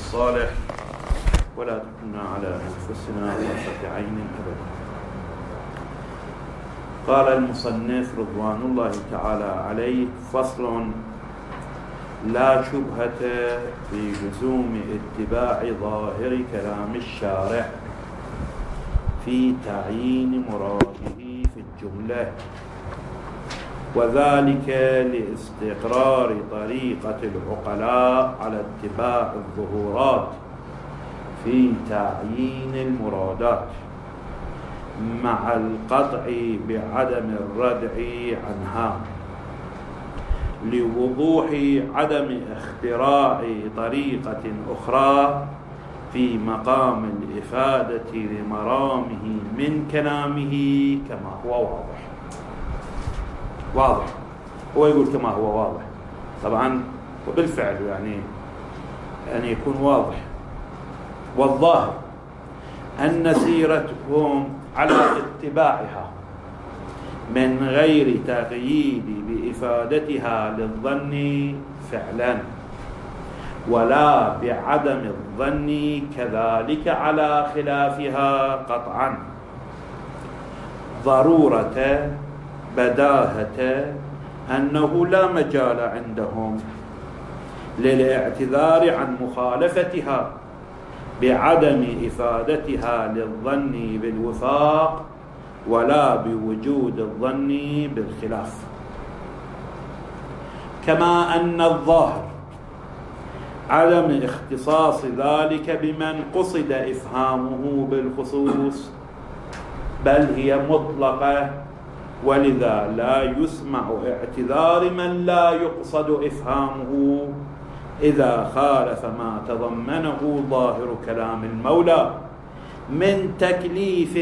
الصالح ولا تكلنا على أنفسنا طرفة عين أبدا. قال المصنف رضوان الله تعالى عليه: فصل: لا شبهة في لزوم اتباع ظاهر كلام الشارع في تعيين مراده في الجملة، وذلك لاستقرار طريقة العقلاء على اتباع الظهورات في تعيين المرادات، مع القطع بعدم الردع عنها، لوضوح عدم اختراع طريقة أخرى في مقام الإفادة لمرامه من كلامه كما هو واضح. هو يقول كما هو واضح، طبعا وبالفعل يعني يكون واضح. والظاهر أن سيرتهم على اتباعها من غير تقييد بإفادتها للظن فعلا، ولا بعدم الظن كذلك على خلافها قطعا، ضرورة بداهة أنه لا مجال عندهم للاعتذار عن مخالفتها بعدم إفادتها للظن بالوفاق ولا بوجود الظن بالخلاف، كما أن الظاهر عدم اختصاص ذلك بمن قصد إفهامه بالخصوص، بل هي مطلقة، ولذا لا يسمع اعتذار من لا يقصد إفهامه إذا خالف ما تضمنه ظاهر كلام المولى من تكليف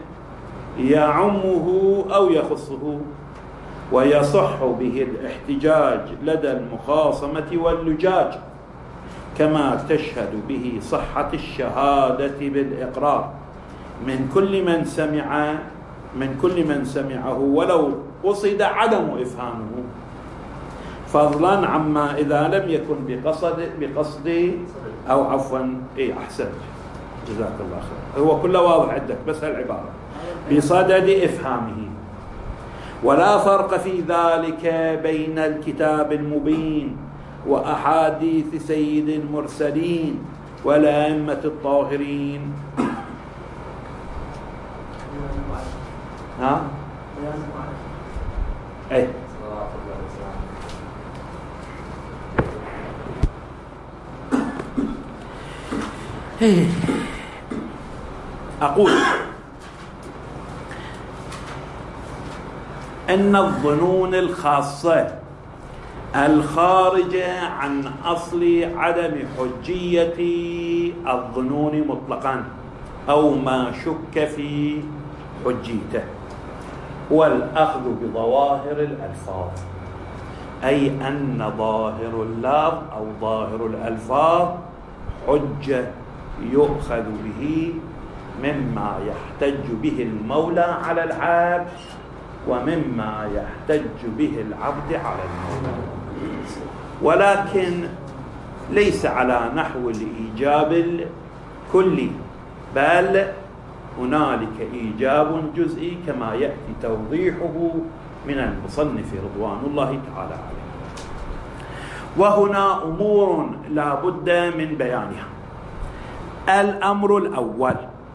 يعمه أو يخصه، ويصح به الاحتجاج لدى المخاصمة واللجاج، كما تشهد به صحة الشهادة بالإقرار من كل من سمعه ولو قصد عدم إفهامه، فضلا عما إذا لم يكن بقصد أو عفوا أحسنت، جزاك الله خير. هو كله واضح عندك، بس هالعبارة بصدد إفهامه. ولا فرق في ذلك بين الكتاب المبين وأحاديث سيد المرسلين والأئمة الطاهرين. ها؟ أي أقول أن الظنون الخاصة الخارجة عن أصل عدم حجية الظنون مطلقا أو ما شك في حجيته هو الأخذ بظواهر الألفاظ، أي أن ظاهر اللفظ أو ظاهر الألفاظ حجة يؤخذ به مما يحتج به المولى على العبد ومما يحتج به العبد على المولى، ولكن ليس على نحو الإيجاب الكلي، بل هنالك إيجاب جزئي كما يأتي توضيحه من المصنف رضوان الله تعالى عليه. وهنا أمور لا بد من بيانها. الأمر الأول: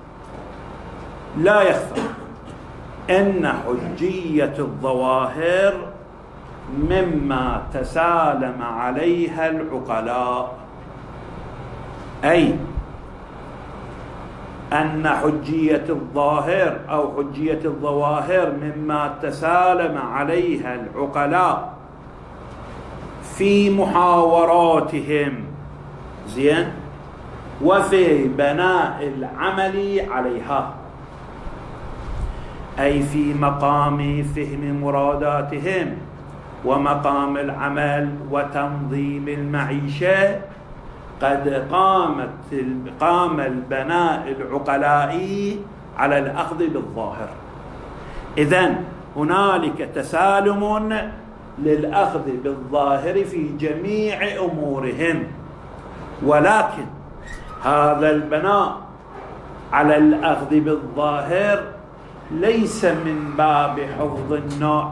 لا يخفى أن حجية الظواهر مما تسالم عليها العقلاء، أي أن حجية الظاهر أو حجية الظواهر مما تسالم عليها العقلاء في محاوراتهم زين وفي بناء العمل عليها، أي في مقام فهم مراداتهم ومقام العمل وتنظيم المعيشة، قد قام البناء العقلائي على الأخذ بالظاهر. إذن هنالك تسالم للأخذ بالظاهر في جميع أمورهم، ولكن هذا البناء على الأخذ بالظاهر ليس من باب حفظ النوع،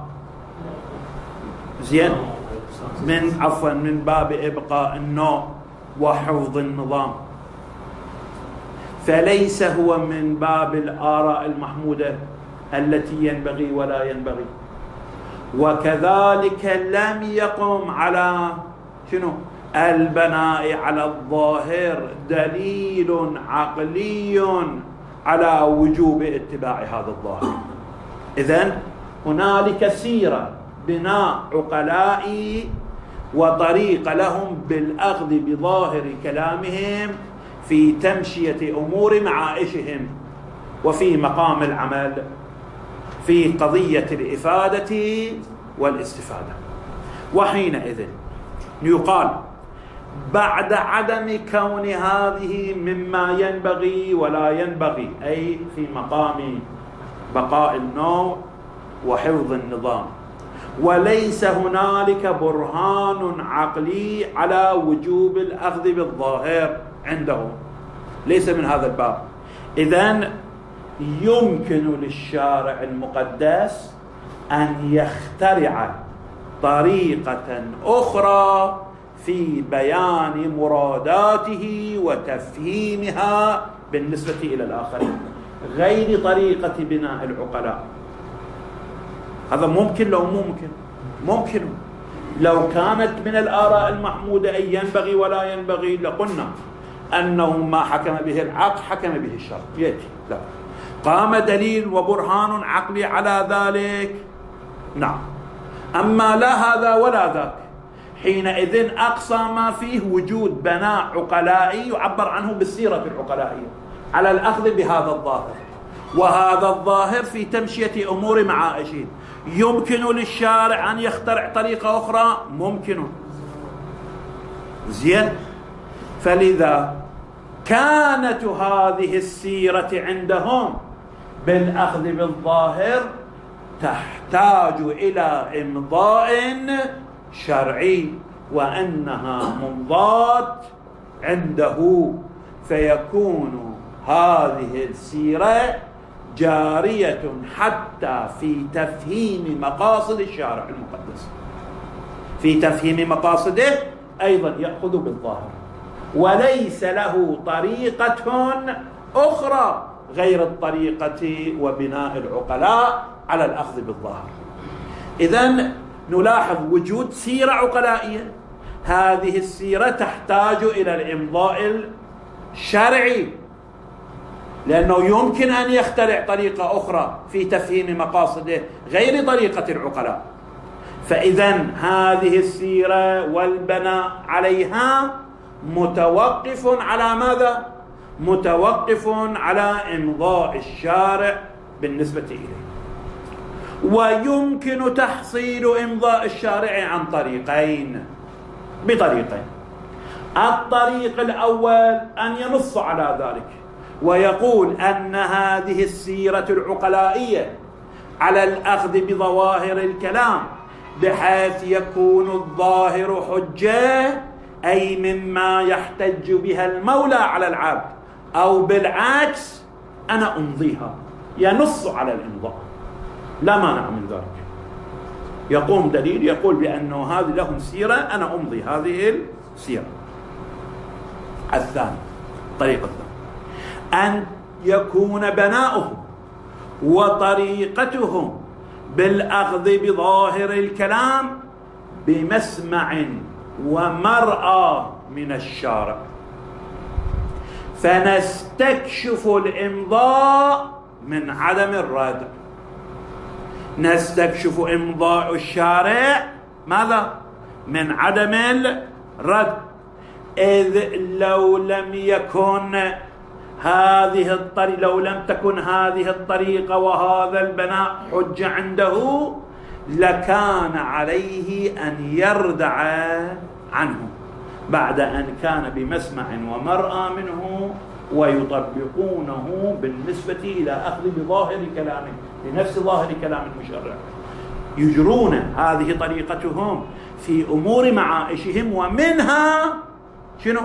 زين، من باب إبقاء النوع وحفظ النظام، فليس هو من باب الآراء المحمودة التي ينبغي ولا ينبغي. وكذلك لم يقم على البناء على الظاهر دليل عقلي على وجوب اتباع هذا الظاهر. إذن هنالك سيرة بناء عقلاء وطريق لهم بالأخذ بظاهر كلامهم في تمشية أمور معائشهم وفي مقام العمل في قضية الإفادة والاستفادة. وحينئذ يقال بعد عدم كون هذه مما ينبغي ولا ينبغي، أي في مقام بقاء النوع وحفظ النظام، وليس هنالك برهان عقلي على وجوب الأخذ بالظاهر عندهم، ليس من هذا الباب. إذن يمكن للشارع المقدس أن يخترع طريقة أخرى في بيان مراداته وتفهيمها بالنسبة إلى الآخرين غير طريقة بناء العقلاء. هذا ممكن لو ممكن؟ ممكن. لو كانت من الآراء المحمودة أن ينبغي ولا ينبغي لقلنا أنه ما حكم به العقل حكم به الشرع، يأتي لا قام دليل وبرهان عقلي على ذلك، نعم. أما لا هذا ولا ذاك، حينئذ أقصى ما فيه وجود بناء عقلائي يعبر عنه بالسيرة العقلائية على الأخذ بهذا الظاهر، وهذا الظاهر في تمشية أمور معائشهم. يمكن للشارع أن يخترع طريقة أخرى، ممكن، زين. فلذا كانت هذه السيرة عندهم بالأخذ بالظاهر تحتاج إلى إمضاء شرعي، وأنها ممضاة عنده، فيكون هذه السيرة جارية حتى في تفهيم مقاصد الشارع المقدس، في تفهيم مقاصده أيضا يأخذ بالظاهر، وليس له طريقة أخرى غير الطريقة وبناء العقلاء على الأخذ بالظاهر. إذن نلاحظ وجود سيرة عقلائية، هذه السيرة تحتاج إلى الإمضاء الشرعي، لأنه يمكن أن يخترع طريقة أخرى في تفهيم مقاصده غير طريقة العقلاء. فإذن هذه السيرة والبناء عليها متوقف على ماذا؟ متوقف على إمضاء الشارع بالنسبة إليه. ويمكن تحصيل إمضاء الشارع عن طريقين، بطريقين. الطريق الأول أن ينص على ذلك ويقول أن هذه السيرة العقلائية على الأخذ بظواهر الكلام بحيث يكون الظاهر حجة، أي مما يحتج بها المولى على العبد، أو بالعكس أنا أمضيها، ينص على الإمضاء، لا مانع من ذلك. يقوم دليل يقول بأنه هذه لهم سيرة، أنا أمضي هذه السيرة. الثاني، الطريقة الثانية أن يكون بناؤهم وطريقتهم بالأخذ بظاهر الكلام بمسمع ومرأى من الشارع، فنستكشف الإمضاء من عدم الرد. نستكشف إمضاء الشارع ماذا؟ من عدم الرد. إذ لو لم تكن هذه الطريقة وهذا البناء حجة عنده لكان عليه أن يردع عنه بعد أن كان بمسمع ومرأى منه ويطبقونه بالنسبة إلى أخذ بظاهر كلامه، لنفس ظاهر كلام المشرع. يجرون هذه طريقتهم في أمور معائشهم، ومنها شنو؟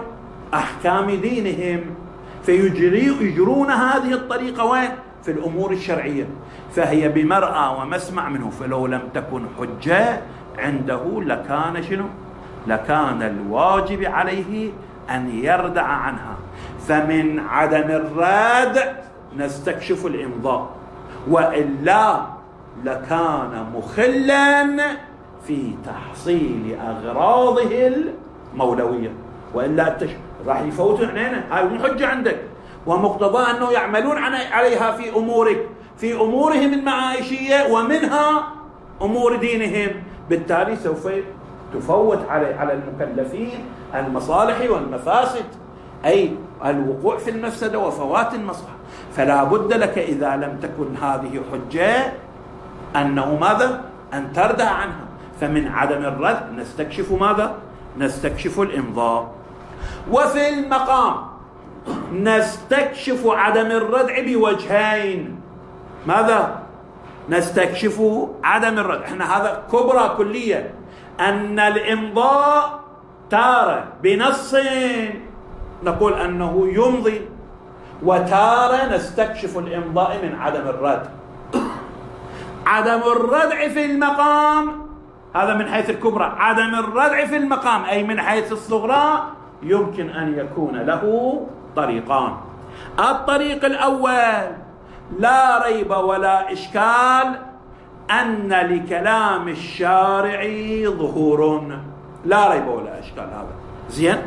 أحكام دينهم، فيجرون هذه الطريقة وين؟ في الأمور الشرعية، فهي بمرأى ومسمع منه. فلو لم تكن حجة عنده لكان شنو؟ لكان الواجب عليه أن يردع عنها. فمن عدم الرد نستكشف الإمضاء، وإلا لكان مخلا في تحصيل أغراضه المولوية، وإلا راح يفوتوا عنينا. هاي مو حجة عندك، ومقتضى أنه يعملون عليها في أمورهم المعايشية ومنها أمور دينهم. بالتالي سوف تفوت على المكلفين المصالح والمفاسد، أي الوقوع في المفسدة وفوات المصلحة. فلا بد لك إذا لم تكن هذه حجة أنه ماذا؟ أن تردع عنها. فمن عدم الرد نستكشف ماذا؟ نستكشف الإمضاء. وفي المقام نستكشف عدم الردع بوجهين. ماذا؟ نستكشف عدم الردع. احنا هذا كبرى كلية، أن الإمضاء تارة بنص نقول أنه يمضي، وتارة نستكشف الإمضاء من عدم الردع. عدم الردع في المقام هذا من حيث الكبرى. عدم الردع في المقام أي من حيث الصغرى يمكن أن يكون له طريقان. الطريق الأول لا ريب ولا إشكال أن لكلام الشارع ظهور، لا ريب ولا إشكال، هذا زين،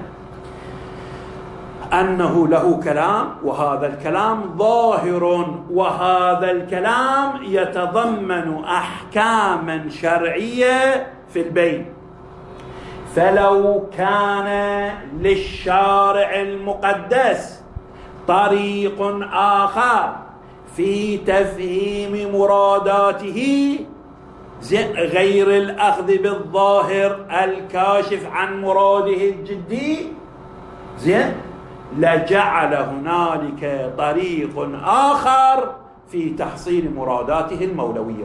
أنه له كلام، وهذا الكلام ظاهر، وهذا الكلام يتضمن أحكاما شرعية في البين. فلو كان للشارع المقدس طريق آخر في تفهيم مراداته غير الأخذ بالظاهر الكاشف عن مراده الجدي، زين، لجعل هنالك طريق آخر في تحصيل مراداته المولوية.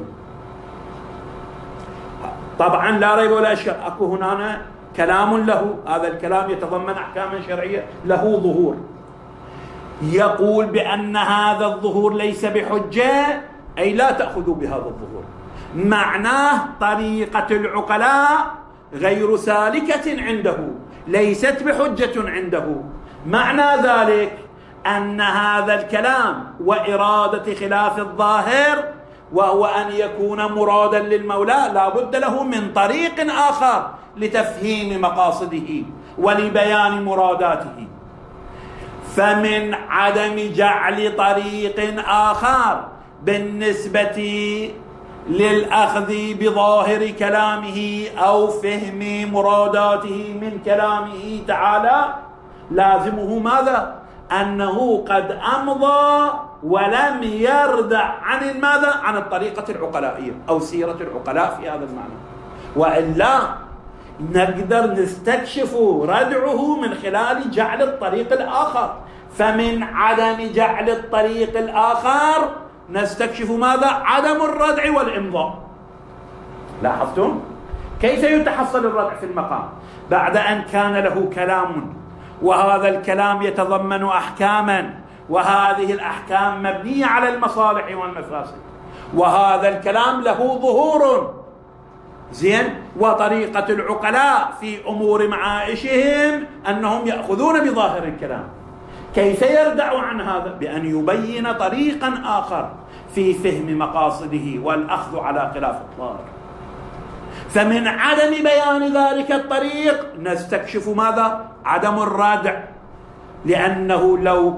طبعا لا ريب ولا إشكال، أكو هنا كلام له، هذا الكلام يتضمن أحكاما شرعية له ظهور. يقول بأن هذا الظهور ليس بحجة، أي لا تأخذوا بهذا الظهور، معناه طريقة العقلاء غير سالكة عنده، ليست بحجة عنده. معنى ذلك أن هذا الكلام وإرادة خلاف الظاهر، وهو أن يكون مرادا للمولى، لا بد له من طريق آخر لتفهيم مقاصده ولبيان مراداته. فمن عدم جعل طريق آخر بالنسبة للأخذ بظاهر كلامه أو فهم مراداته من كلامه تعالى لازمه ماذا؟ أنه قد أمضى ولم يردع عن ماذا؟ عن الطريقة العقلائية أو سيرة العقلاء في هذا المعنى، وإلا نقدر نستكشف ردعه من خلال جعل الطريق الآخر. فمن عدم جعل الطريق الآخر نستكشف ماذا؟ عدم الردع والإمضاء. لاحظتم كيف يتحصل الردع في المقام بعد أن كان له كلام، وهذا الكلام يتضمن أحكاما، وهذه الأحكام مبنية على المصالح والمفاسد، وهذا الكلام له ظهور، زين، وطريقة العقلاء في أمور معائشهم أنهم يأخذون بظاهر الكلام. كيف يردع عن هذا؟ بأن يبين طريقا آخر في فهم مقاصده والأخذ على خلاف الظاهر. فمن عدم بيان ذلك الطريق نستكشف ماذا؟ عدم الردع، لأنه لو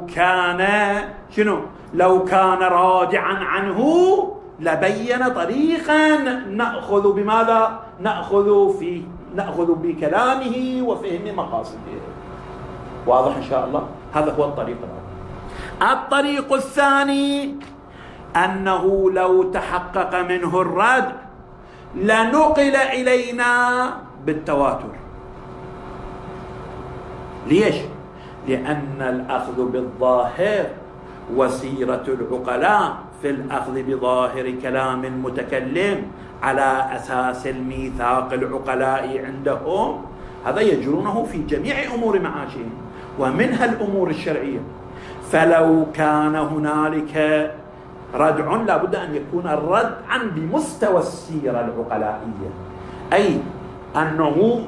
كان رادعا عنه لبين طريقا نأخذ بماذا؟ نأخذ بكلامه وفهم مقاصده. واضح إن شاء الله؟ هذا هو الطريق الأول. الطريق الثاني أنه لو تحقق منه الرد لنقل إلينا بالتواتر. ليش؟ لأن الأخذ بالظاهر وسيرة العقلاء في الأخذ بظاهر كلام المتكلم على أساس الميثاق العقلاء عندهم، هذا يجرونه في جميع أمور معاشهم، ومنها الأمور الشرعية. فلو كان هنالك ردع لابد أن يكون الردعا بمستوى السيرة العقلائية، أي أنه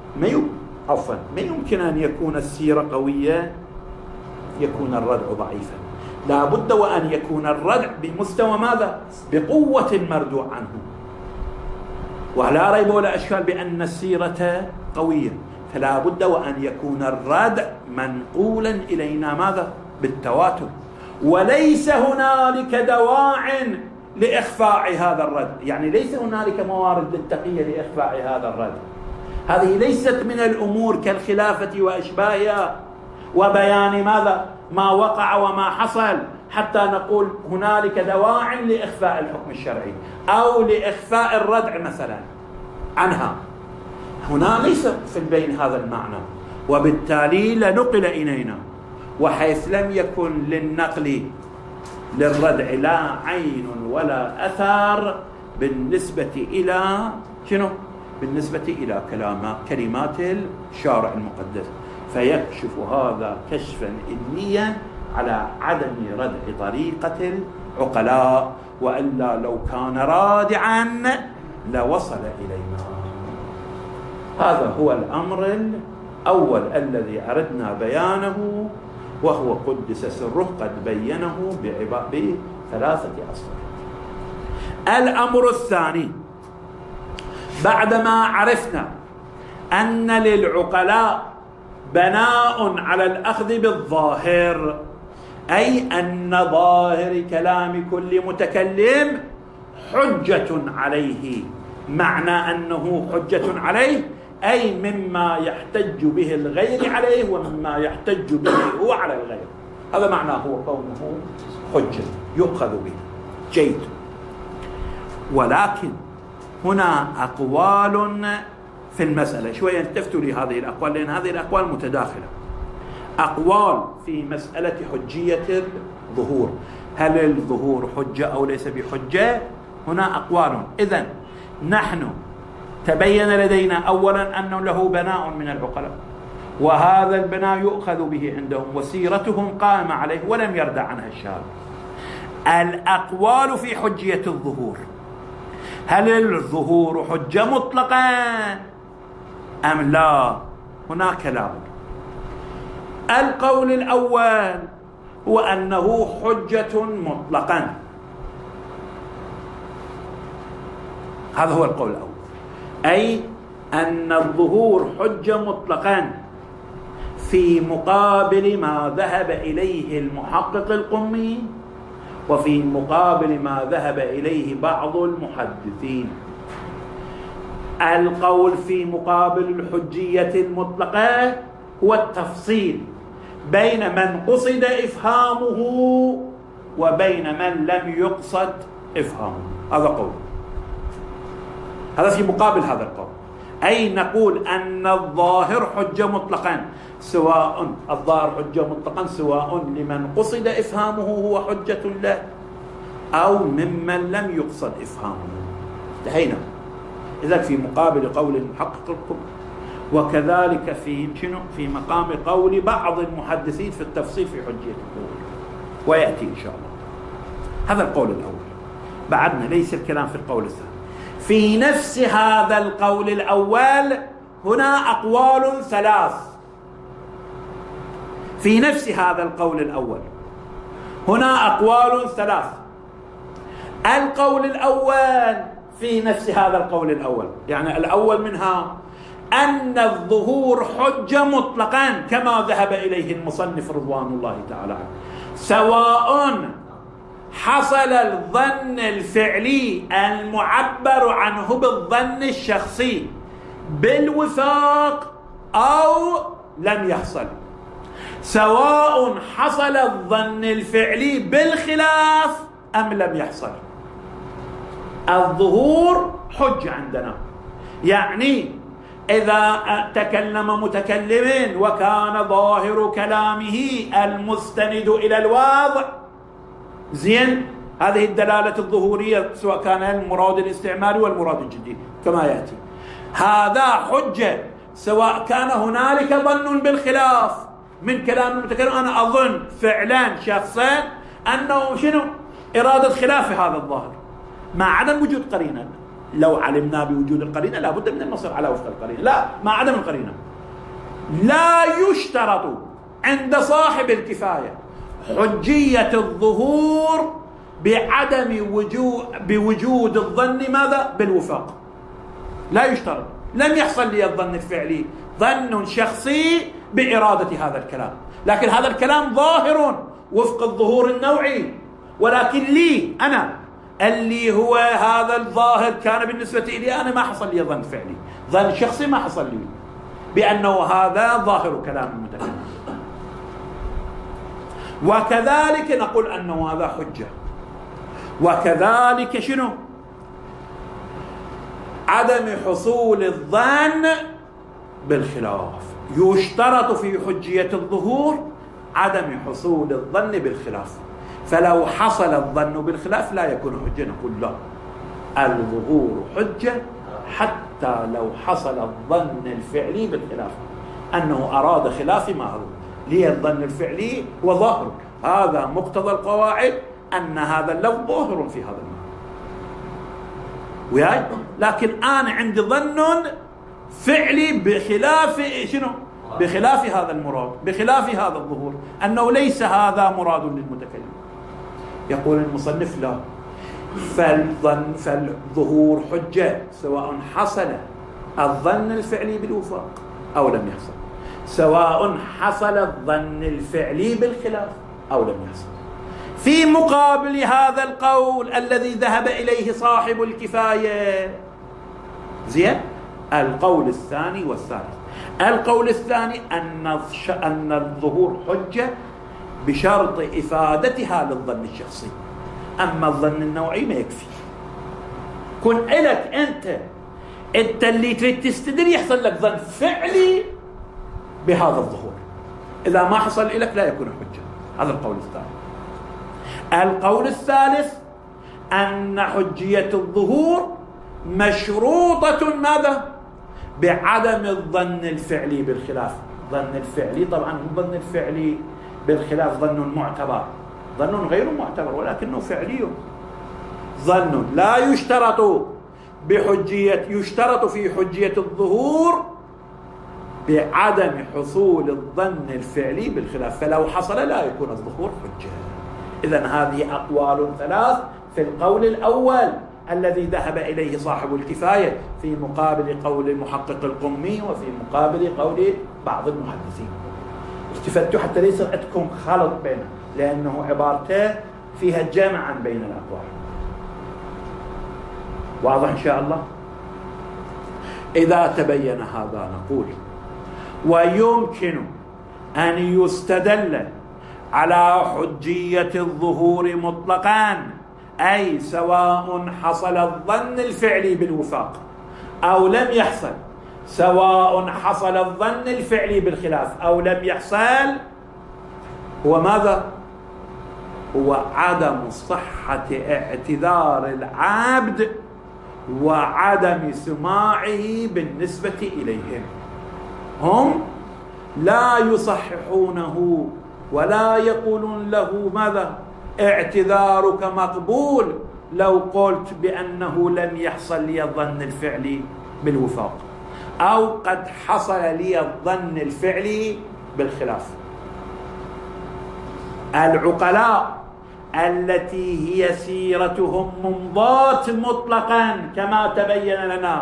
ما يمكن أن يكون السيرة قوية يكون الردع ضعيفا، لابد وأن يكون الردع بمستوى ماذا؟ بقوة مردوع عنه. ولا ريب ولا أشكال بأن السيرة قوية، فلا بد وأن يكون الردع منقولا إلينا ماذا؟ بالتواتر. وليس هنالك دواع لإخفاء هذا الرد، يعني ليس هنالك موارد للتقية لإخفاء هذا الرد. هذه ليست من الأمور كالخلافة وأشباهها وبيان ماذا؟ ما وقع وما حصل حتى نقول هنالك دواع لإخفاء الحكم الشرعي أو لإخفاء الردع مثلا عنها. هنا ليس في البين هذا المعنى، وبالتالي لنقل إلينا. وحيث لم يكن للنقل للردع لا عين ولا أثار بالنسبة إلى شنو؟ بالنسبة إلى كلمات الشارع المقدس، فيكشف هذا كشفا إنيا على عدم ردع طريقة العقلاء، وإلا لو كان رادعا لوصل إلينا. هذا هو الأمر الأول الذي أردنا بيانه، وهو قدس سره قد بينه بثلاثة أصفار. الأمر الثاني، بعدما عرفنا أن للعقلاء بناء على الأخذ بالظاهر، أي أن ظاهر كلام كل متكلم حجة عليه، معنى أنه حجة عليه أي مما يحتج به الغير عليه ومما يحتج به هو على الغير. هذا معناه هو كونه حجة يؤخذ به. جيد. ولكن هنا أقوال في المسألة، شوية التفتوا لهذه الأقوال لأن هذه الأقوال متداخلة. أقوال في مسألة حجية الظهور، هل الظهور حجة أو ليس بحجة؟ هنا أقوال. إذن نحن تبين لدينا أولا أنه له بناء من العقلاء، وهذا البناء يؤخذ به عندهم وسيرتهم قائمة عليه ولم يردع عنها الشارع. الأقوال في حجية الظهور، هل الظهور حجة مطلقا أم لا؟ هناك كلام. القول الأول هو أنه حجة مطلقا، هذا هو القول الأول، أي أن الظهور حجة مطلقا في مقابل ما ذهب إليه المحقق القمي وفي مقابل ما ذهب إليه بعض المحدثين. القول في مقابل الحجية المطلقة هو التفصيل بين من قصد إفهامه وبين من لم يقصد إفهامه، هذا قول. هذا في مقابل هذا القول، أي نقول أن الظاهر حجة مطلقا، سواء الظاهر حجة مطلقا سواء لمن قصد إفهامه هو حجة له أو ممن لم يقصد إفهامه. انتهينا. إذا في مقابل قول المحقق القمي، وكذلك في مقام قول بعض المحدثين في التفصيل في حجية الظهور، ويأتي إن شاء الله. هذا القول الأول. بعدنا ليس الكلام في القول الثاني. في نفس هذا القول الأول هنا أقوال ثلاث. في نفس هذا القول الأول هنا أقوال ثلاث. القول الأول في نفس هذا القول الأول، يعني الأول منها أن الظهور حجة مطلقا كما ذهب إليه المصنف رضوان الله تعالى عنه، سواء حصل الظن الفعلي المعبر عنه بالظن الشخصي بالوفاق أو لم يحصل، سواء حصل الظن الفعلي بالخلاف أم لم يحصل. الظهور حجة عندنا، يعني إذا تكلم متكلم وكان ظاهر كلامه المستند إلى الواضع، زين، هذه الدلالة الظهورية سواء كان المراد الاستعمالي والمراد الجدي كما يأتي، هذا حجة سواء كان هنالك ظن بالخلاف من كلام المتكلم أنا أظن فعلا شخصا أنه شنو إرادة خلاف هذا الظاهر مع عدم وجود قرينة. لو علمنا بوجود القرينة لابد من النصر على وفق القرينة، لا مع عدم القرينة. لا يشترط عند صاحب الكفاية حجية الظهور بعدم بوجود الظن ماذا؟ بالوفاق. لا يشترط. لم يحصل لي الظن الفعلي، ظن شخصي بإرادة هذا الكلام، لكن هذا الكلام ظاهر وفق الظهور النوعي، ولكن لي أنا اللي هو هذا الظاهر كان بالنسبة لي أنا ما حصل لي ظن فعلي، ظن شخصي ما حصل لي بأنه هذا ظاهر كلام المتكلم. وكذلك نقول أنه هذا حجة. وكذلك شنو؟ عدم حصول الظن بالخلاف. يشترط في حجية الظهور عدم حصول الظن بالخلاف، فلو حصل الظن بالخلاف لا يكون حجة. نقول لا، الظهور حجة حتى لو حصل الظن الفعلي بالخلاف، أنه أراد خلاف ما هو لي الظن الفعلي وظاهر. هذا مقتضى القواعد أن هذا اللفظ ظاهر في هذا المعنى وياي، لكن أنا عندي ظن فعلي بخلاف شنو؟ بخلاف هذا المراد، بخلاف هذا الظهور، أنه ليس هذا مراد للمتكلم. يقول المصنف لا، فالظهور حجة سواء حصل الظن الفعلي بالوفاق أو لم يحصل، سواء حصل الظن الفعلي بالخلاف أو لم يحصل. في مقابل هذا القول الذي ذهب إليه صاحب الكفاية زين القول الثاني والثالث. القول الثاني أن الظهور حجة بشرط إفادتها للظن الشخصي، أما الظن النوعي ما يكفي. كن إلك أنت اللي تريد تستدل يحصل لك ظن فعلي بهذا الظهور، إذا ما حصل لك لا يكون حجة. هذا القول الثاني. القول الثالث أن حجية الظهور مشروطة ماذا؟ بعدم الظن الفعلي بالخلاف. ظن الفعلي طبعا الظن الفعلي بالخلاف ظن معتبر، ظن غير معتبر ولكنه فعلي. ظن لا يشترط بحجية، يشترط في حجية الظهور بعدم حصول الظن الفعلي بالخلاف، فلو حصل لا يكون الظهور حجة. إذن هذه أقوال ثلاث في القول الأول الذي ذهب إليه صاحب الكفاية، في مقابل قول المحقق القمي وفي مقابل قول بعض المحدثين. التفتوا حتى ليس عندكم خلط بينه، لأنه عبارته فيها جمعا بين الأقوال. واضح إن شاء الله؟ إذا تبين هذا نقول ويمكن أن يستدل على حجية الظهور مطلقا، أي سواء حصل الظن الفعلي بالوفاق أو لم يحصل، سواء حصل الظن الفعلي بالخلاف أو لم يحصل، هو ماذا؟ هو عدم صحة اعتذار العبد وعدم سماعه بالنسبة إليهم. هم لا يصححونه ولا يقولون له ماذا؟ اعتذارك مقبول لو قلت بأنه لم يحصل لي الظن الفعلي بالوفاق، أو قد حصل لي الظن الفعلي بالخلاف. العقلاء التي هي سيرتهم ممضاة مطلقا كما تبين لنا،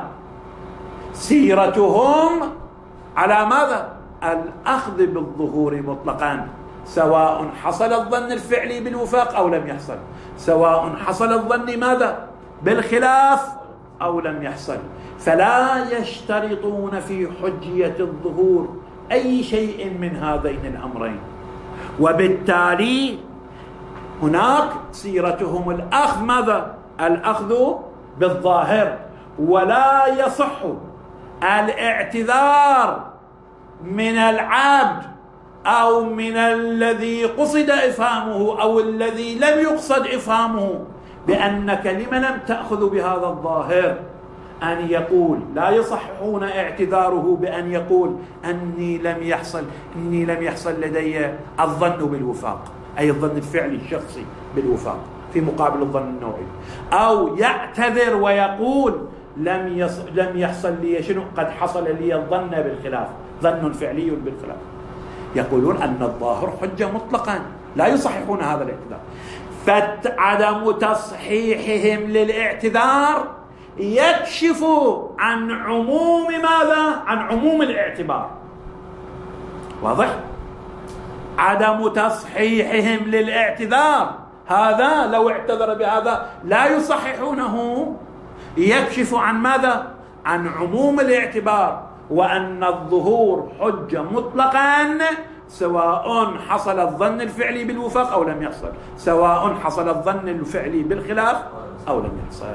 سيرتهم على ماذا؟ الأخذ بالظهور مطلقا، سواء حصل الظن الفعلي بالوفاق أو لم يحصل، سواء حصل الظن ماذا؟ بالخلاف أو لم يحصل. فلا يشترطون في حجية الظهور أي شيء من هذين الأمرين، وبالتالي هناك سيرتهم الأخذ ماذا؟ الأخذ بالظاهر، ولا يصح الاعتذار من العبد أو من الذي قصد إفهامه أو الذي لم يقصد إفهامه بأنك لم لم تأخذ بهذا الظاهر، أن يقول، لا يصححون اعتذاره بأن يقول إني لم يحصل لدي الظن بالوفاق، أي الظن الفعلي الشخصي بالوفاق في مقابل الظن النوعي، أو يعتذر ويقول لم يحصل لي شنو، قد حصل لي الظن بالخلاف، ظن فعلي بالخلاف. يقولون أن الظاهر حجة مطلقا، لا يصححون هذا الاعتذار. فعدم تصحيحهم للاعتذار يكشف عن عموم ماذا؟ عن عموم الاعتبار. واضح؟ عدم تصحيحهم للاعتذار، هذا لو اعتذر بهذا لا يصححونه، يكشف عن ماذا؟ عن عموم الاعتبار، وأن الظهور حجة مطلقا سواء حصل الظن الفعلي بالوفاق أو لم يحصل، سواء حصل الظن الفعلي بالخلاف أو لم يحصل.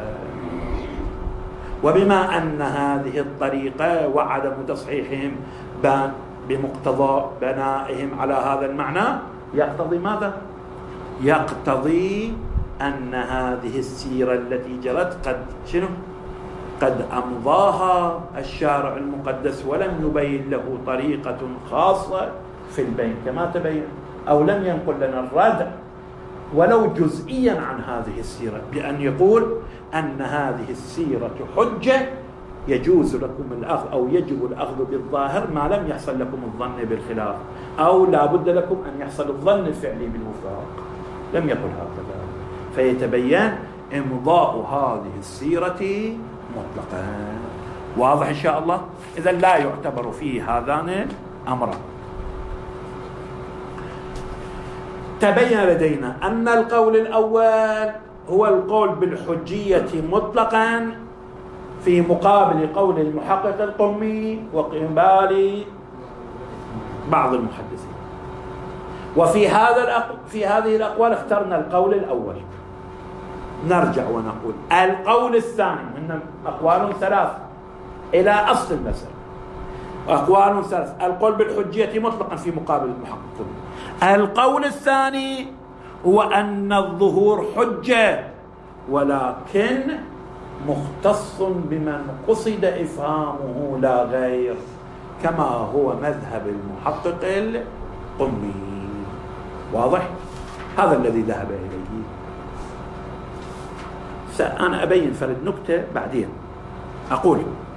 وبما أن هذه الطريقة وعدم تصحيحهم بمقتضى بنائهم على هذا المعنى يقتضي ماذا؟ يقتضي أن هذه السيرة التي جرت قد أمضاها الشارع المقدس ولم يبين له طريقة خاصة في البين كما تبين، أو لم ينقل لنا الردع ولو جزئيا عن هذه السيرة بأن يقول أن هذه السيرة حجة يجوز لكم الأخذ أو يجب الأخذ بالظاهر ما لم يحصل لكم الظن بالخلاف، أو لا بد لكم أن يحصل الظن الفعلي بالوفاق. لم يقل هكذا، فيتبين إمضاء هذه السيرة مطلقا. واضح إن شاء الله؟ إذن لا يعتبر فيه هذان أمران. تبين لدينا أن القول الأول هو القول بالحجية مطلقا في مقابل قول المحقق القمي وقبال بعض المحدثين. وفي هذه الأقوال اخترنا القول الأول. نرجع ونقول القول الثاني، من أقوال ثلاث إلى أصل المسألة، أقوال ثلاث. القول بالحجية مطلقا في مقابل المحقق. القول الثاني هو أن الظهور حجة ولكن مختص بمن قصد إفهامه لا غير، كما هو مذهب المحقق القمي. واضح؟ هذا الذي ذهب إليه. أنا أبين فرد نكتة بعدين. أقول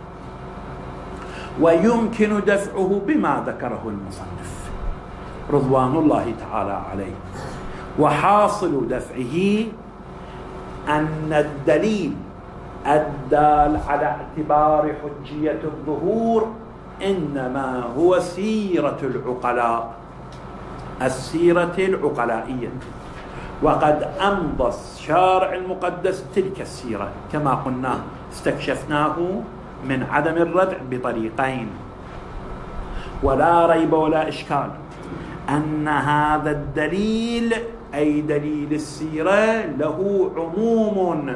ويمكن دفعه بما ذكره المصنف رضوان الله تعالى عليه، وحاصل دفعه أن الدليل الدال على اعتبار حجية الظهور إنما هو سيرة العقلاء، السيرة العقلائية، وقد أمضى الشارع المقدس تلك السيرة كما قلنا استكشفناه من عدم الردع بطريقين. ولا ريب ولا إشكال أن هذا الدليل أي دليل السيرة له عموم،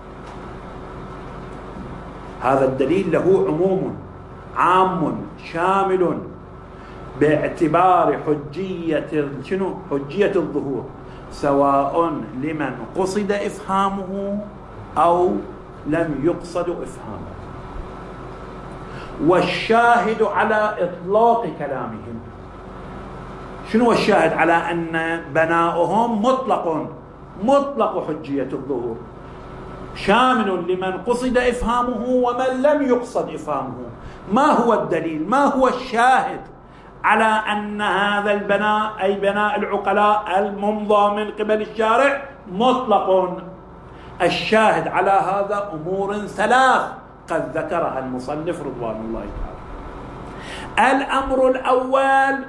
هذا الدليل له عموم عام شامل باعتبار حجية الظهور، سواء لمن قصد إفهامه أو لم يقصد إفهامه. والشاهد على إطلاق كلامهم، شنو الشاهد على أن بناؤهم مطلق حجية الظهور، شامل لمن قصد إفهامه ومن لم يقصد إفهامه. ما هو الدليل؟ ما هو الشاهد على أن هذا البناء أي بناء العقلاء الممضى من قبل الشارع مطلق؟ الشاهد على هذا أمور ثلاث قد ذكرها المصنف رضوان الله تعالى. الأمر الأول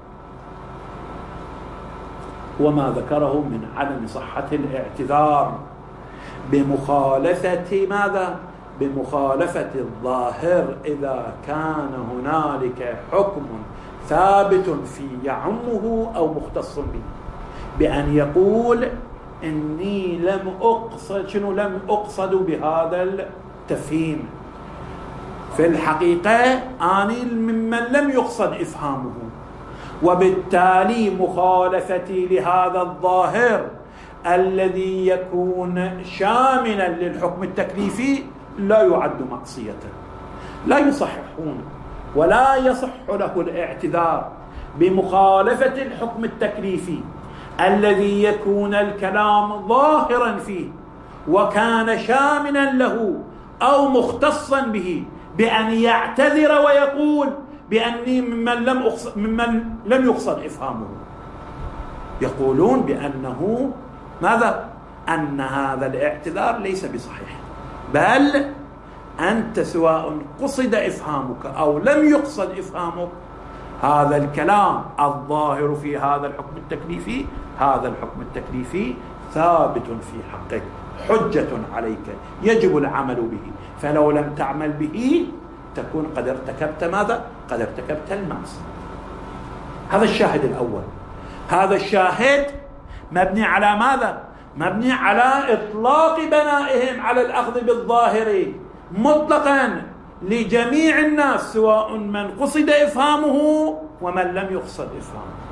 وما ذكره من عدم صحة الاعتذار بمخالفة ماذا؟ بمخالفة الظاهر إذا كان هنالك حكم ثابت في يعمه أو مختص به، بأن يقول إني لم أقصد بهذا التفهيم، في الحقيقة أنا ممن لم يقصد إفهامه، وبالتالي مخالفتي لهذا الظاهر الذي يكون شاملا للحكم التكليفي لا يعد معصية، لا يصححون ولا يصح له الاعتذار بمخالفة الحكم التكليفي الذي يكون الكلام ظاهرا فيه وكان شاملا له أو مختصا به، بأن يعتذر ويقول بأني ممن لم يقصد إفهامه. يقولون بأنه ماذا؟ أن هذا الاعتذار ليس بصحيح، بل أنت سواء قصد إفهامك أو لم يقصد إفهامك، هذا الكلام الظاهر في هذا الحكم التكليفي، هذا الحكم التكليفي ثابت في حقك، حجة عليك يجب العمل به، فلو لم تعمل به تكون قد ارتكبت ماذا؟ قد ارتكبت المعصية. هذا الشاهد الأول. هذا الشاهد مبني على ماذا؟ مبني على إطلاق بنائهم على الأخذ بالظاهر مطلقا لجميع الناس، سواء من قصد إفهامه ومن لم يقصد إفهامه.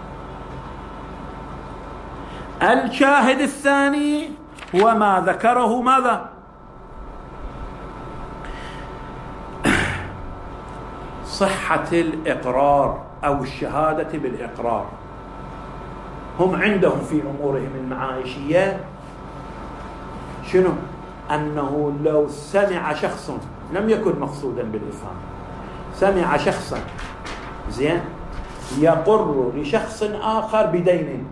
الشاهد الثاني هو ما ذكره ماذا؟ صحة الإقرار أو الشهادة بالإقرار. هم عندهم في أمورهم المعايشية شنو؟ أنه لو سمع شخص لم يكن مقصودا بالإفهام، سمع شخصا زين يقر لشخص آخر بدين،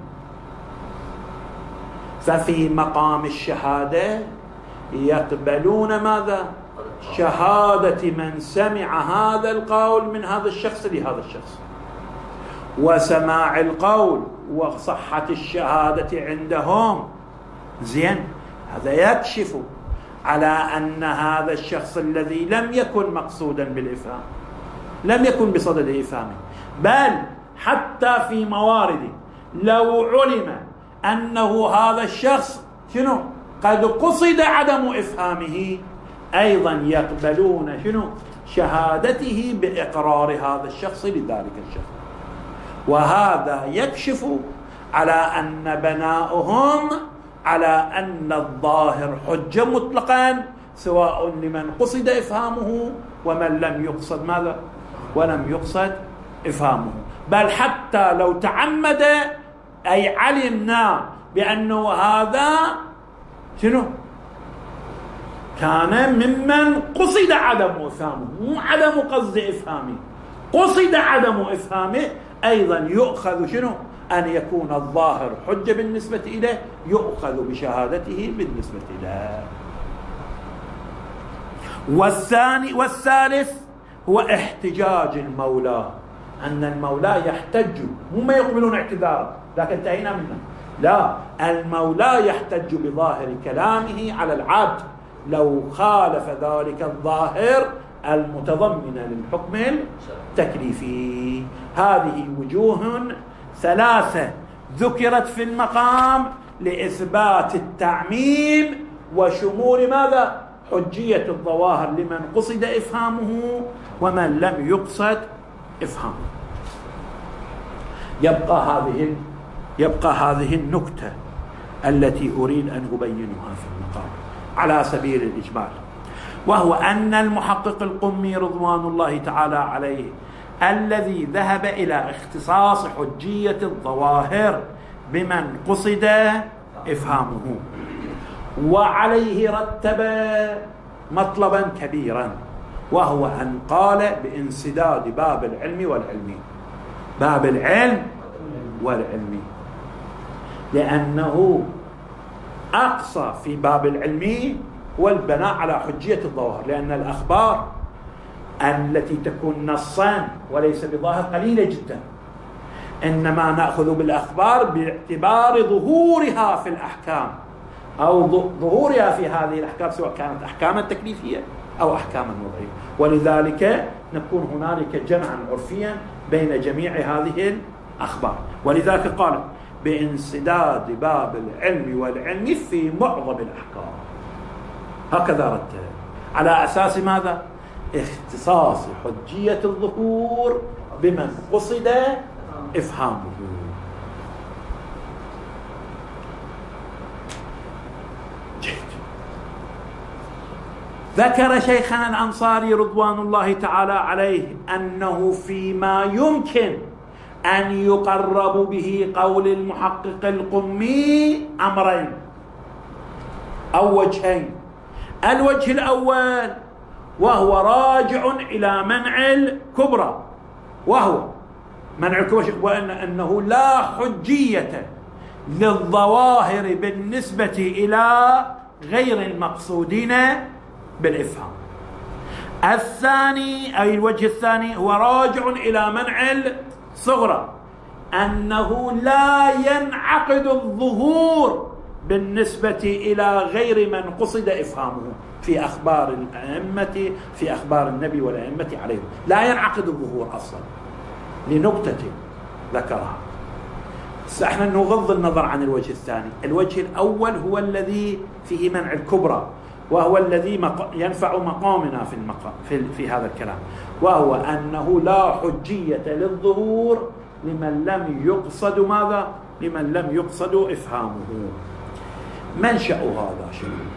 ففي مقام الشهادة يقبلون ماذا؟ شهادة من سمع هذا القول من هذا الشخص لهذا الشخص، وسماع القول وصحة الشهادة عندهم زين. هذا يكشف على أن هذا الشخص الذي لم يكن مقصودا بالإفهام، لم يكن بصدد إفهامه، بل حتى في موارد لو علم أنه هذا الشخص شنو؟ قد قصد عدم إفهامه، أيضا يقبلون شنو؟ شهادته بإقرار هذا الشخص لذلك الشخص. وهذا يكشف على أن بناؤهم على أن الظاهر حجة مطلقا، سواء لمن قصد إفهامه ومن لم يقصد ماذا؟ ولم يقصد إفهامه. بل حتى لو تعمد، أي علمنا بأنه هذا شنو؟ كان ممن قصد عدم إفهامه، مو عدم قصد إفهامه، قصد عدم إفهامه، أيضا يؤخذ شنو؟ أن يكون الظاهر حجة بالنسبة إليه، يؤخذ بشهادته بالنسبة إليه. والثالث هو احتجاج المولى، أن المولى يحتج، هم ما يقبلون اعتذارا لكن انتهينا منه، لا، المولى يحتج بظاهر كلامه على العبد لو خالف ذلك الظاهر المتضمن للحكم التكليفي. هذه وجوه ثلاثة ذكرت في المقام لإثبات التعميم وشمول ماذا؟ حجية الظواهر لمن قصد إفهامه ومن لم يقصد إفهامه. يبقى هذه النكتة التي أريد أن أبينها في المقام على سبيل الإجمال، وهو أن المحقق القمي رضوان الله تعالى عليه الذي ذهب إلى اختصاص حجية الظواهر بمن قصد إفهامه، وعليه رتب مطلبا كبيرا، وهو أن قال بانسداد باب العلم والعلم، باب العلم والعلم، لأنه أقصى في باب العلم والبناء على حجية الظواهر، لأن الأخبار التي تكون نصان وليس بظاهر قليلة جدا، إنما نأخذ بالأخبار باعتبار ظهورها في الأحكام أو ظهورها في هذه الأحكام، سواء كانت أحكاما تكليفية أو أحكاما وضعية، ولذلك نكون هنالك جمعا عرفيا بين جميع هذه الأخبار. ولذلك قال بانسداد باب العلم والعلم في معظم الأحكام، هكذا رتب على أساس ماذا؟ اختصاص حجية الظهور بمن قصد إفهامه. ذكر شيخنا الأنصاري رضوان الله تعالى عليه أنه فيما يمكن أن يقرب به قول المحقق القمي أمرين أو وجهين. الوجه الأول وهو راجع إلى منع الكبرى، وهو منع الكبرى، وأنه لا حجية للظواهر بالنسبة إلى غير المقصودين بالإفهام. الثاني أي الوجه الثاني هو راجع إلى منع الصغرى، أنه لا ينعقد الظهور بالنسبة إلى غير من قصد إفهامه في أخبار الأئمة، في أخبار النبي والأئمة عليهم، لا ينعقد الظهور أصلا لنقطة ذكرها. احنا نغض النظر عن الوجه الثاني. الوجه الأول هو الذي فيه منع الكبرى، وهو الذي ينفع مقامنا في هذا الكلام، وهو أنه لا حجية للظهور لمن لم يقصد ماذا؟ لمن لم يقصد إفهامه. منشأ هذا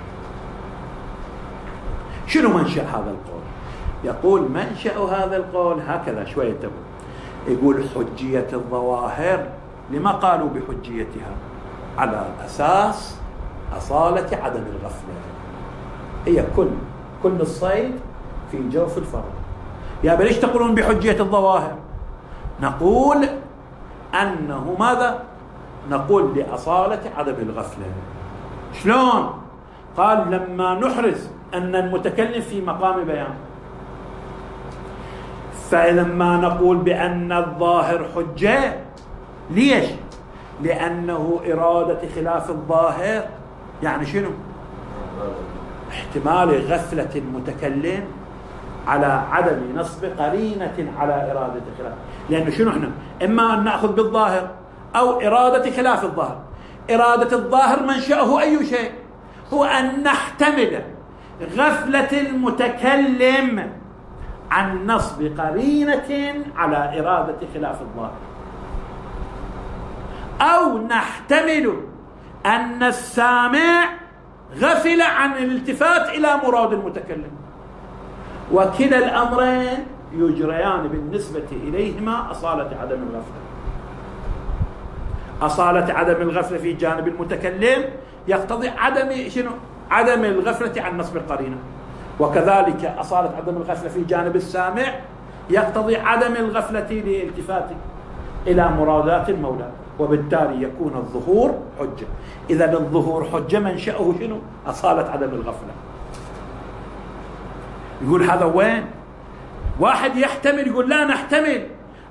شنو منشأ هذا القول؟ يقول منشأ هذا القول هكذا شوية تبو، يقول حجية الظواهر. لما قالوا بحجيتها؟ على أساس أصالة عدم الغفلة. هي كل الصيد في جوف الفرد. يا ليش تقولون بحجية الظواهر؟ نقول أنه ماذا؟ نقول لأصالة عدم الغفلة. شلون؟ قال لما نحرز أن المتكلم في مقام بيان، فلما نقول بأن الظاهر حجة، ليش؟ لأنه إرادة خلاف الظاهر يعني شنو؟ احتمال غفلة المتكلم على عدم نصب قرينة على إرادة خلاف. لأنه شنو احنا؟ إما أن نأخذ بالظاهر أو إرادة خلاف الظاهر. إرادة الظاهر منشأه أي شيء؟ هو أن نحتمل غفلة المتكلم عن نصب قرينة على إرادة خلاف الظاهر، أو نحتمل أن السامع غفل عن الالتفات إلى مراد المتكلم. وكلا الأمرين يجريان بالنسبة إليهما أصالة عدم الغفلة. أصالة عدم الغفلة في جانب المتكلم يقتضي عدم الغفلة عن نصب القرينة، وكذلك أصالة عدم الغفلة في جانب السامع يقتضي عدم الغفلة للالتفات إلى مرادات المولى، وبالتالي يكون الظهور حجة. إذا الظهور حجة منشأه شنو؟ أصالة عدم الغفلة. يقول هذا وين؟ واحد يحتمل يقول لا نحتمل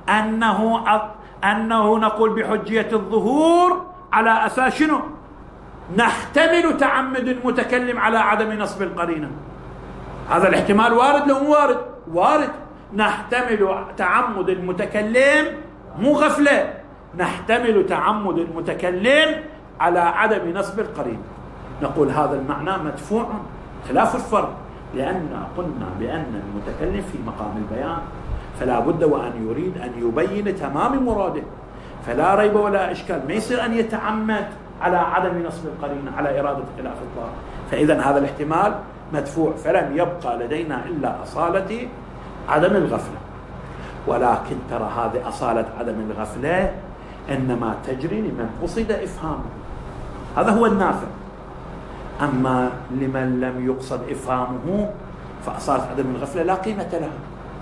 أنه نقول بحجية الظهور على أساس شنو؟ نحتمل تعمد المتكلم على عدم نصب القرينة. هذا الاحتمال وارد لو مو وارد؟ وارد. نحتمل تعمد المتكلم مو غفلة، نحتمل تعمد المتكلم على عدم نصب القرينة. نقول هذا المعنى مدفوع خلاف الفرض، لأن قلنا بأن المتكلم في مقام البيان، فلا بد وأن يريد أن يبين تمام مراده، فلا ريب ولا إشكال، ما يصير أن يتعمد على عدم نصب القرينة على إرادة خلاف الظاهر. فإذا هذا الاحتمال مدفوع، فلم يبقى لدينا إلا أصالة عدم الغفلة. ولكن ترى هذه أصالة عدم الغفلة إنما تجري لمن قصد إفهامه، هذا هو النافع. أما لمن لم يقصد إفهامه فأصالة عدم الغفلة لا قيمة لها.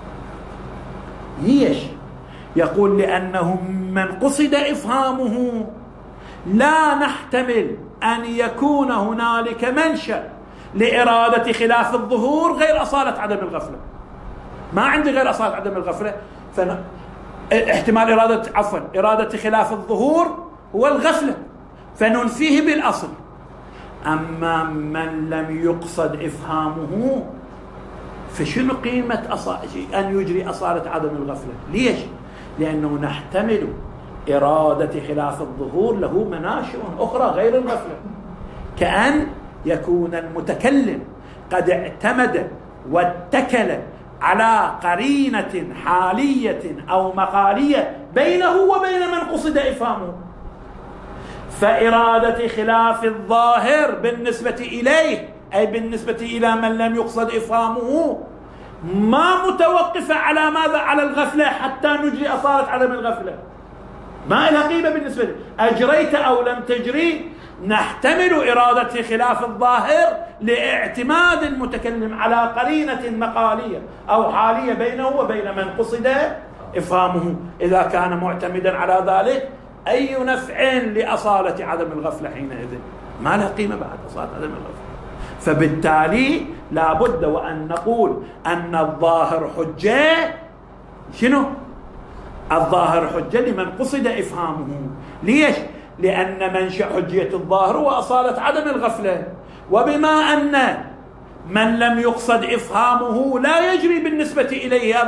ليش؟ يقول لأنه من قصد إفهامه لا نحتمل أن يكون هنالك منشأ لإرادة خلاف الظهور غير أصالة عدم الغفلة. ما عندي غير أصالة عدم الغفلة، احتمال إرادة خلاف الظهور هو الغفلة، فننفيه بالأصل. أما من لم يقصد إفهامه فشنو قيمة أن يجري أصالة عدم الغفلة؟ ليش؟ لأنه نحتمل إرادة خلاف الظهور له مناشئ أخرى غير الغفلة، كأن يكون المتكلم قد اعتمد واتكل على قرينة حالية أو مقالية بينه وبين من قصد إفهامه، فإرادة خلاف الظاهر بالنسبة إليه أي بالنسبة إلى من لم يقصد إفهامه ما متوقفة على ماذا؟ على الغفلة حتى نجري أصالة عدم الغفلة، ما لها قيمة بالنسبة لي. أجريت أو لم تجري نحتمل إرادة خلاف الظاهر لاعتماد المتكلم على قرينة مقالية أو حالية بينه وبين من قصد إفهامه. إذا كان معتمدا على ذلك أي نفع لأصالة عدم الغفلة حينئذ؟ ما لها قيمة بعد أصالة عدم الغفلة. فبالتالي لا بد وأن نقول أن الظاهر حجة. شنو؟ الظاهر حجة لمن قصد إفهامه. ليش؟ لأن منشأ حجية الظاهر هو أصالة عدم الغفلة، وبما أن من لم يقصد إفهامه لا يجري بالنسبة إليه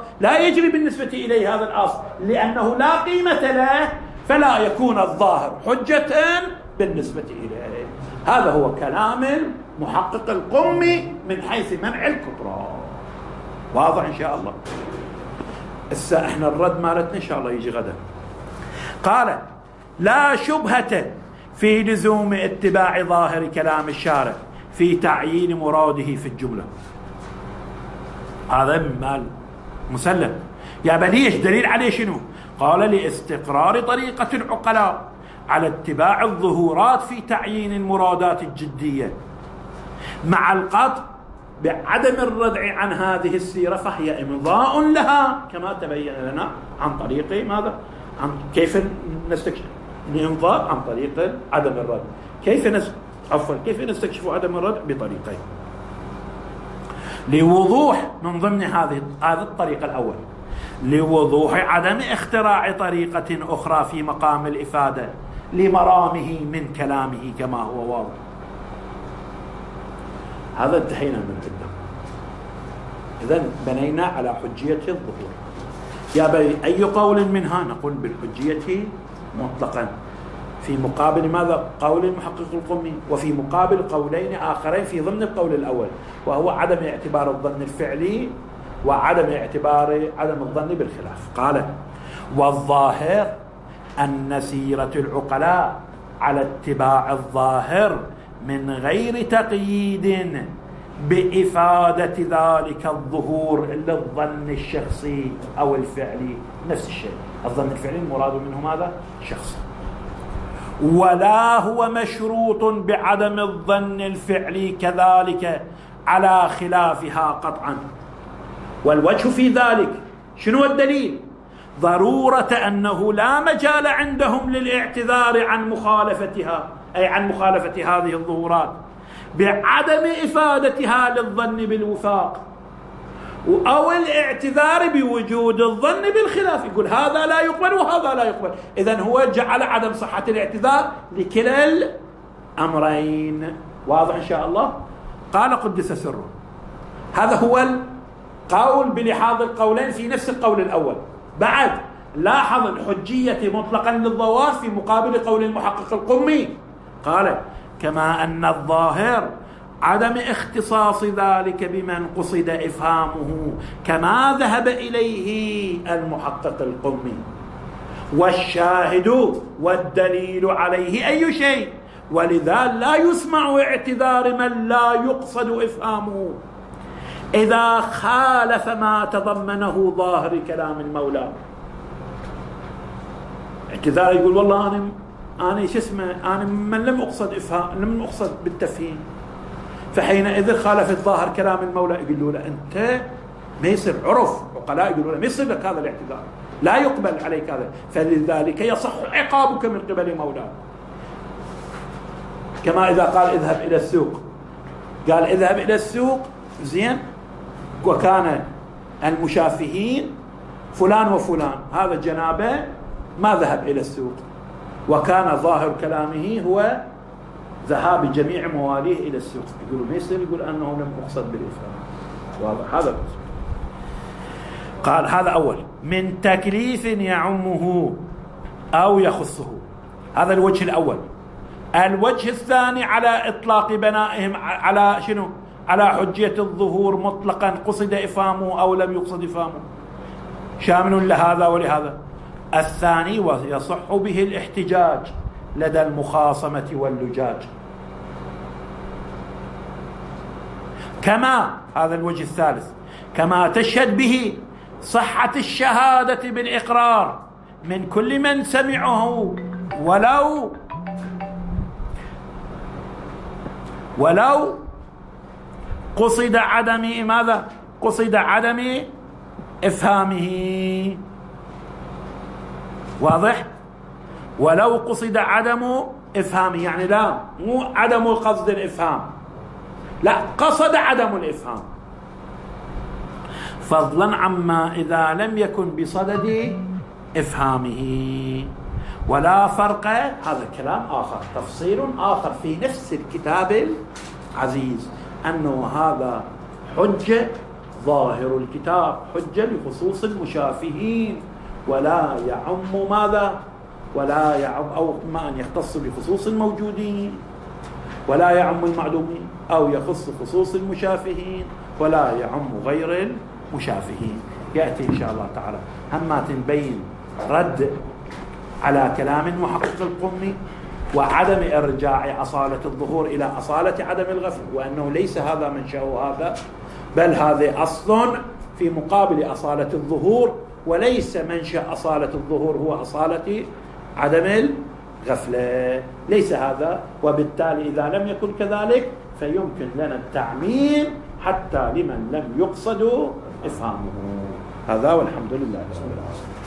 هذا الأصل لأنه لا قيمة له، فلا يكون الظاهر حجة بالنسبة إليه. هذا هو كلام المحقق القمي من حيث منع الكبرى. واضح إن شاء الله؟ هسه احنا الرد مالتنا إن شاء الله يجي غدا. قال: لا شبهة في لزوم اتباع ظاهر كلام الشارع في تعيين مراده في الجملة. هذا مال مسلم. يا بليش دليل عليه شنو؟ قال: لاستقرار طريقة العقلاء على اتباع الظهورات في تعيين المرادات الجدية مع القطع بعدم الردع عن هذه السيرة، فهي إمضاء لها كما تبين لنا عن طريق ماذا؟ عن كيف نستكشف الإمضاء عن طريق عدم الرد. كيف نستكشف عدم الرد؟ بطريقين. لوضوح من ضمن هذه الطريقة الأول لوضوح عدم اختراع طريقة أخرى في مقام الإفادة لمرامه من كلامه كما هو واضح. هذا انتهينا من قدام. إذن بنينا على حجية الظهور. يا بني أي قول منها؟ نقول بالحجية مطلقا، في مقابل ماذا؟ قول المحقق القمي، وفي مقابل قولين آخرين في ضمن القول الأول، وهو عدم اعتبار الظن الفعلي وعدم اعتبار عدم الظن بالخلاف. قال: والظاهر أن سيرة العقلاء على اتباع الظاهر من غير تقييد بإفادة ذلك الظهور إلا الظن الشخصي أو الفعلي. نفس الشيء، الظن الفعلي المراد منه ماذا؟ شخصي. ولا هو مشروط بعدم الظن الفعلي كذلك على خلافها قطعا. والوجه في ذلك شنو الدليل؟ ضرورة أنه لا مجال عندهم للاعتذار عن مخالفتها، أي عن مخالفة هذه الظهورات بعدم إفادتها للظن بالوفاق، أو الاعتذار بوجود الظن بالخلاف. يقول هذا لا يقبل وهذا لا يقبل. إذن هو جعل عدم صحة الاعتذار لكلا الأمرين. واضح إن شاء الله؟ قال: قدس سره. هذا هو القول بلحاظ القولين في نفس القول الأول. بعد لاحظ الحجية مطلقا للظواهر في مقابل قول المحقق القمي. قال: كما أن الظاهر عدم اختصاص ذلك بمن قصد إفهامه كما ذهب إليه المحقق القمي، والشاهد والدليل عليه أي شيء، ولذا لا يسمع اعتذار من لا يقصد إفهامه إذا خالف ما تضمنه ظاهر كلام المولى. اعتذار يقول والله أنا شو اسمه، أنا من لم أقصد إفهام، لم أقصد بالتفهيم، فحينئذ خالفت ظاهر كلام المولى. يقولوا له أنت ما يصير، عرف عقلاء يقولوا له ما يصير لك هذا الاعتذار، لا يقبل عليك هذا، فلذلك يصح عقابك من قبل مولاك. كما إذا قال اذهب إلى السوق، قال اذهب إلى السوق زين، وكان المشافهين فلان وفلان، هذا جنابه ما ذهب إلى السوق، وكان ظاهر كلامه هو ذهاب جميع مواليه إلى السوق. يقولوا ما يصير يقول أنه لم يقصد بالإفهام. واضح هذا. قال هذا أول من تكليف يعمه أو يخصه. هذا الوجه الأول. الوجه الثاني على إطلاق بنائهم على شنو؟ على حجية الظهور مطلقا قصد إفهامه أو لم يقصد إفهامه، شامل لهذا ولهذا. الثاني ويصح به الاحتجاج لدى المخاصمة واللجاج. كما هذا الوجه الثالث كما تشهد به صحة الشهادة بالإقرار من كل من سمعه ولو قصد عدم ماذا؟ قصد عدم إفهامه. واضح؟ ولو قصد عدم إفهامه، يعني لا مو عدم قصد الإفهام، لا قصد عدم الإفهام، فضلا عما إذا لم يكن بصدد إفهامه. ولا فرق، هذا كلام آخر تفصيل آخر في نفس الكتاب العزيز، أنه هذا حجة ظاهر الكتاب حجة لخصوص المشافهين، ولا يعم ماذا؟ ولا يعم أو ما أن يختص بخصوص الموجودين ولا يعم المعلومين، أو يخص خصوص المشافهين ولا يعم غير المشافهين. يأتي إن شاء الله تعالى هم تنبين رد على كلام محقق القمي وعدم إرجاع أصالة الظهور إلى أصالة عدم الغفل، وأنه ليس هذا منشأه هذا، بل هذا أصل في مقابل أصالة الظهور، وليس منشأ أصالة الظهور هو أصالة عدم الغفلة، ليس هذا. وبالتالي إذا لم يكن كذلك فيمكن لنا التعميم حتى لمن لم يقصد إفهامه. هذا والحمد لله.